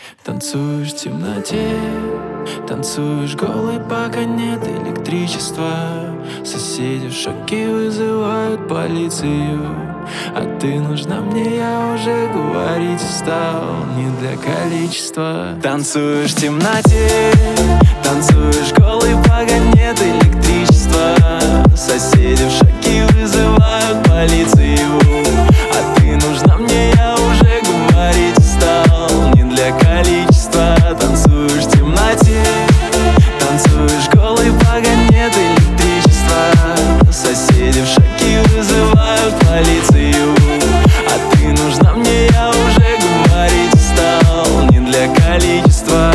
Танцуешь в темноте, танцуешь голой, пока нет электричества. Соседи в шоке вызывают полицию. А ты нужна мне, я уже говорить устал. Не для количества. Танцуешь в темноте, танцуешь голой, пока нет электричества. Соседи в шоке вызывают полицию. А ты нужна мне, я уже говорить устал. Не для количества. Танцуешь в темноте, танцуешь голой, пока нет электричества. Соседи в шоке вызывают полицию. А ты нужна мне, я уже говорить устал. Не для количества.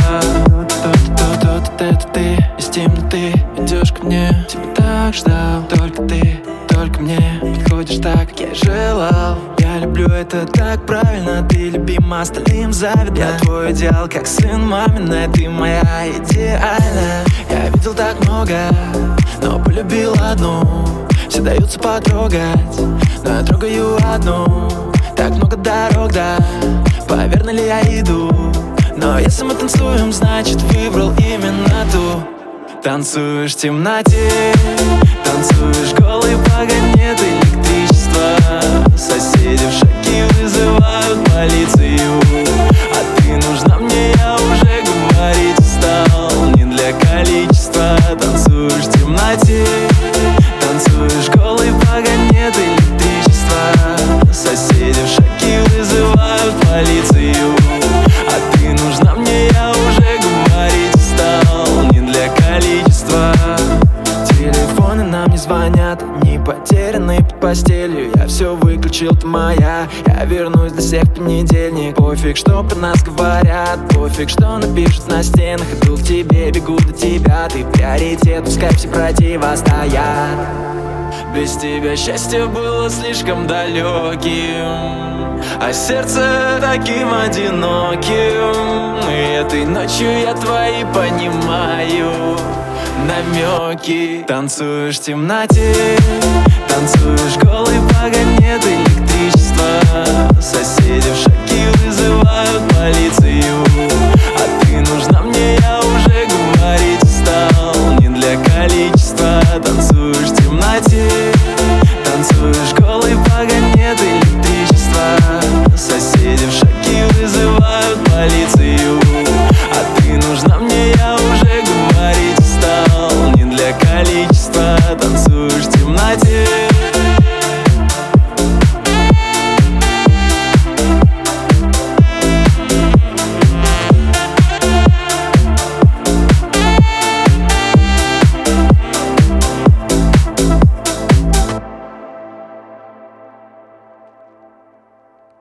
Это ты из темноты идешь ко мне. Тебя так ждал, только ты, только мне подходишь так, как я желал. Я люблю это так правильно, ты любима, остальным завидна. Я твой идеал, как сын маминой, ты моя идеальная. Я видел так много, но полюбил одну. Все даются потрогать, но я трогаю одну. Так много дорог, да, по верной ли я иду? Но если мы танцуем, значит выбрал именно ту. Танцуешь в темноте, танцуешь голый, пока нет электричества. Соседи в шоке вызывают полицию. А ты нужна мне, я уже говорить устал. Не для количества. Танцуешь в темноте, танцуешь голый, пока нет электричества. Соседи в шоке вызывают полицию. А ты нужна мне, я уже говорить устал. Не для количества. Телефоны нам не звонят, не потеряны под постелью. Я все выключил, ты моя. Я вернусь для всех в понедельник. Пофиг, что про нас говорят, пофиг, что напишут на стенах. Иду к тебе, бегу до тебя. Ты приоритет, пускай все противостоят. Без тебя счастье было слишком далеким, а сердце таким одиноким. И этой ночью я твои понимаю намеки. Танцуешь в темноте, танцуешь голый, пока нет электричества. Соседи в шоке вызывают полицию. А ты нужна мне, я уже говорить устал. Не для количества. Танцуешь в темноте, танцуешь голый, пока нет электричества. Соседи в шоке вызывают полицию.